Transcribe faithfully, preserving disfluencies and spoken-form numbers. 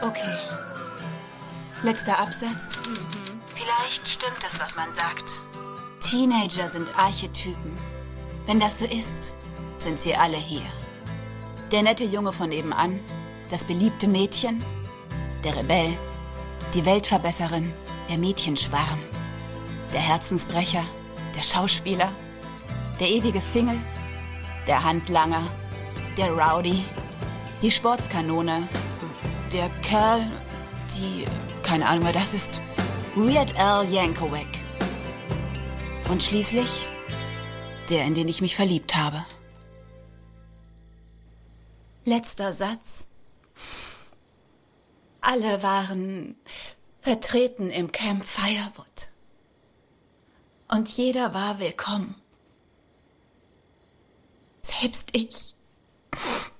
Okay. Letzter Absatz. Mhm. Vielleicht stimmt es, was man sagt. Teenager sind Archetypen. Wenn das so ist, sind sie alle hier. Der nette Junge von nebenan, das beliebte Mädchen, der Rebell, die Weltverbesserin, der Mädchenschwarm, der Herzensbrecher, der Schauspieler, der ewige Single, der Handlanger, der Rowdy, die Sportskanone, der Kerl, die... keine Ahnung, wer das ist. Weird Al Yankovic. Und schließlich der, in den ich mich verliebt habe. Letzter Satz. Alle waren vertreten im Camp Firewood. Und jeder war willkommen. Selbst ich.